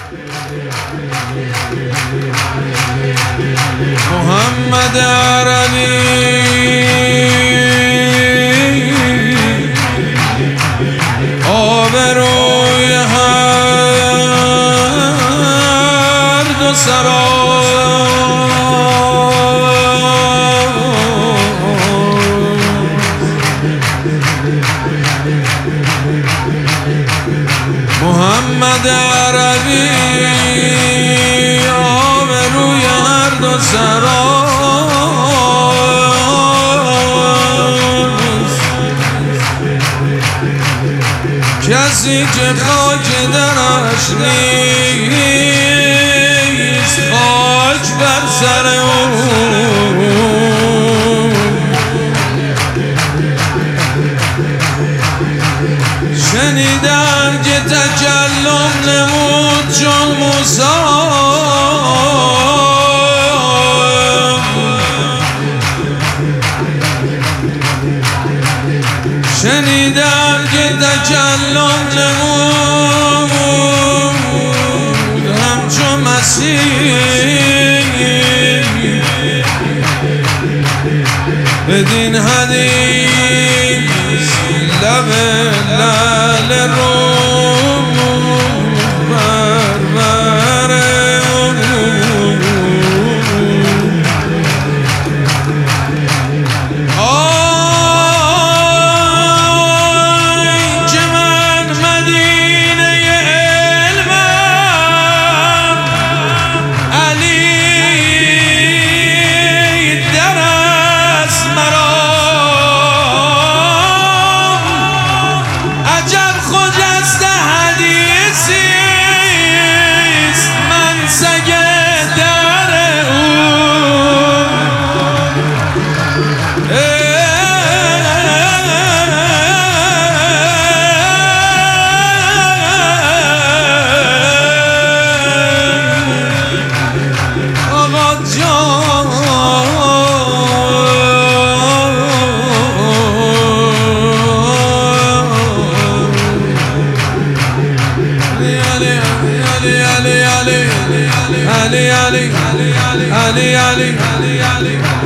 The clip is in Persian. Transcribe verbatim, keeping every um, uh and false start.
محمد عربی آبروی هر دو سرا محمد عربی آبروی هر دو سرا کسی که خاک درش نیست خاک بر سر اون شنیدم که تکلم نمود چون موسی شنیدم که تکلم نمود همچون مسیح بدین حدیث لب لعل روم بربر Ali Ali Ali Ali Ali Ali